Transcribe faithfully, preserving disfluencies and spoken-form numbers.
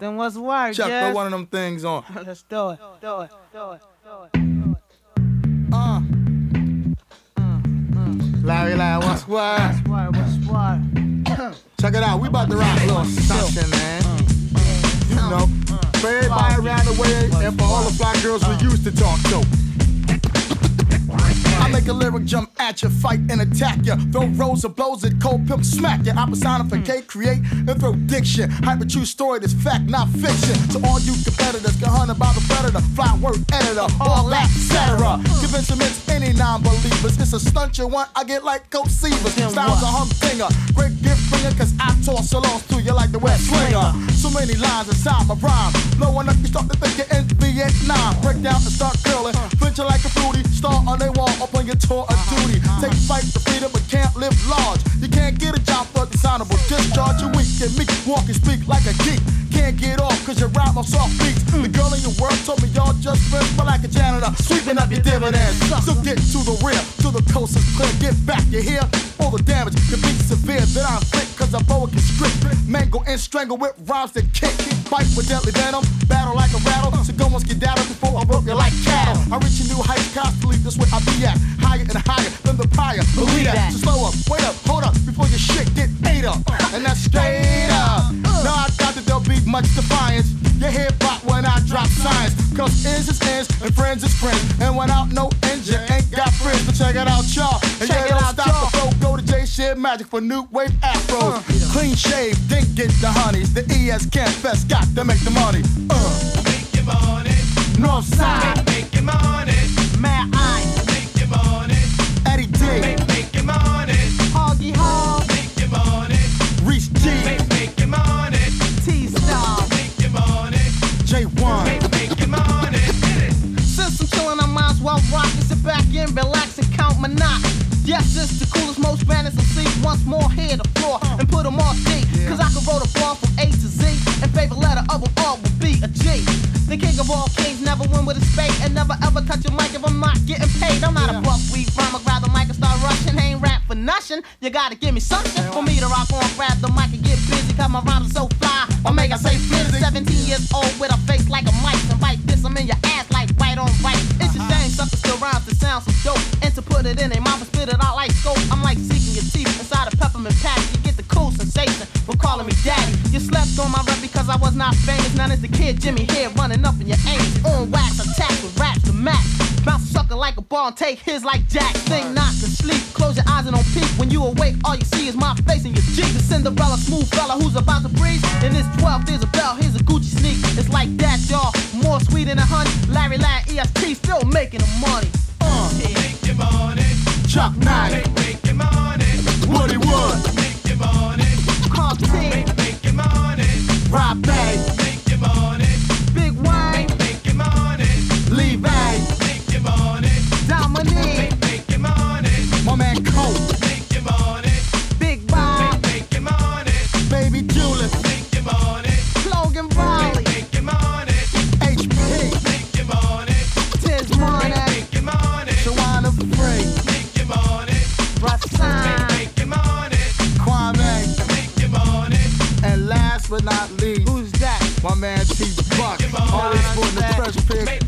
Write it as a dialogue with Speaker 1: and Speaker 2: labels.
Speaker 1: Then what's the word,
Speaker 2: Chuck,
Speaker 1: Jeff?
Speaker 2: throw one of them things on.
Speaker 1: Let's do it, do it, do it, do it.
Speaker 2: Uh. Larry, Larry, what's the word?
Speaker 1: What's the word, what's the word?
Speaker 2: Check it out, we about to rock a little something, man. You know, for everybody around the way and for all the fly girls we used to talk to. I make a lyric jump at you, fight and attack you. Throw rows of blows at cold pimp, smack you. I personificate, create, and throw diction. Hyper true story that's fact, not fiction. So all you competitors get hunted by the predator. Fly word editor, all that, et cetera. Convince any non-believers. It's a stunt you want, I get like Coach Seavers. Styles a humdinger, great gift bringer, cause I toss along to you like the web slinger. So many lines inside my rhyme. Blowing up, you start to think you're in Vietnam. Break down and start curling, flinch you like a fruity. Star on their wall, up on your tour of duty. Take fight for freedom, but can't live large. You can't get a job for dishonorable discharge. You weak and meek, walk and speak like a geek. Can't get off cause you rhyme on soft beats. The girl in your world told me y'all just friends, but like a janitor, sweeping up your dividends. So get to the rear, to the coast is clear. Get back, you hear? All the damage can be severe. That I'm thick cause I'm boa constrict. Mangle and strangle with rhymes that kick. Bite with deadly venom, battle like a rattle. So go and skedaddle before I rope you like cattle. I reach a new height constantly, this way I be at. Higher and higher than the prior. Believe that. So slow up, wait up, hold up before your shit get ate up. And that's straight up. No, I doubt that there'll be much defiance. You hear pop when I drop science. Cause ends is ends and friends is friends. And without no ends, you ain't got friends. But check it out, y'all. And check yeah, don't stop the flow. Go to J Shit Magic for new wave afros. Uh, Clean shave, then get the honeys. The E S Camp Fest got to make the money. Uh.
Speaker 3: Make your money.
Speaker 2: North side.
Speaker 3: Make, make your money.
Speaker 1: Mad Eye.
Speaker 3: Make your money.
Speaker 2: Eddie D.
Speaker 3: Make, make your money.
Speaker 1: Hoggy Hog.
Speaker 3: Make your money.
Speaker 2: Reese G.
Speaker 3: Make, make your money.
Speaker 1: T-Star.
Speaker 3: Make your money.
Speaker 2: J one.
Speaker 3: Make, make your money. Hit it.
Speaker 1: Since I'm chillin', I might as well rock and sit back and relax and count my knot. Yes, it's the coolest, most baddest M C. Once more, hear the floor and put them all deep. Cause I can roll the ball from A to Z. And favorite letter of them all will be a G. The king of all kings, never win with a spade. And never ever touch a mic if I'm not getting paid. I'm not a buckwheat rhymer, grab the mic and start rushing. Ain't rap for nothing, you gotta give me something for me to rock on, grab the mic and get busy. Cause my rhymes are so fly, or make I say fizzy. seventeen years old with a face like a mic. And bite this, I'm in your ass like right on right. It's a shame suckers still rhymes to sound so dope. And to put it in their mouth and spit it out like scope. I'm like seeking your teeth inside a peppermint patty. You get the cool sensation for calling me daddy. You slept on my rep because I was not famous. None is the kid Jimmy here running up in your aim. On wax, attack with raps to max. Bounce a sucker like a ball and take his like Jack. Think not to sleep, close your eyes and don't peek. When you awake, all you see is my face and your Jeep. The Cinderella smooth fella who's about to breeze. In this twelve, there's a bell, here's a Gucci sneak. It's like that, y'all. More sweet than a honey. Larry Lad, E S T, still making the money. Uh.
Speaker 3: Make your money.
Speaker 2: Chuck Knight.
Speaker 3: Make, make your money.
Speaker 2: Woody Wood.
Speaker 3: Make your money.
Speaker 1: Carl T.
Speaker 3: Make, make your money.
Speaker 2: Rob Bay.
Speaker 3: Make your money.
Speaker 1: Big Wayne.
Speaker 3: Make, make your money.
Speaker 2: Lee Bay.
Speaker 3: Make your money.
Speaker 1: Dominique.
Speaker 3: Make, make your money.
Speaker 2: My man Colt.
Speaker 3: Make your money.
Speaker 1: Big Bob.
Speaker 3: Make, make your money.
Speaker 2: Baby Julius.
Speaker 3: Make your money.
Speaker 1: Logan Riley.
Speaker 3: Make, make your money.
Speaker 2: H P.
Speaker 3: Make your money.
Speaker 1: Tiz Money.
Speaker 3: Make your money.
Speaker 2: Shawana Free.
Speaker 3: Make your money.
Speaker 1: Rasan.
Speaker 3: Make your money.
Speaker 2: Kwame.
Speaker 3: Make your money.
Speaker 2: And last but not least,
Speaker 1: Who's that?
Speaker 2: my man T Buck.
Speaker 3: Make your money.
Speaker 2: Always sporting the fresh pick.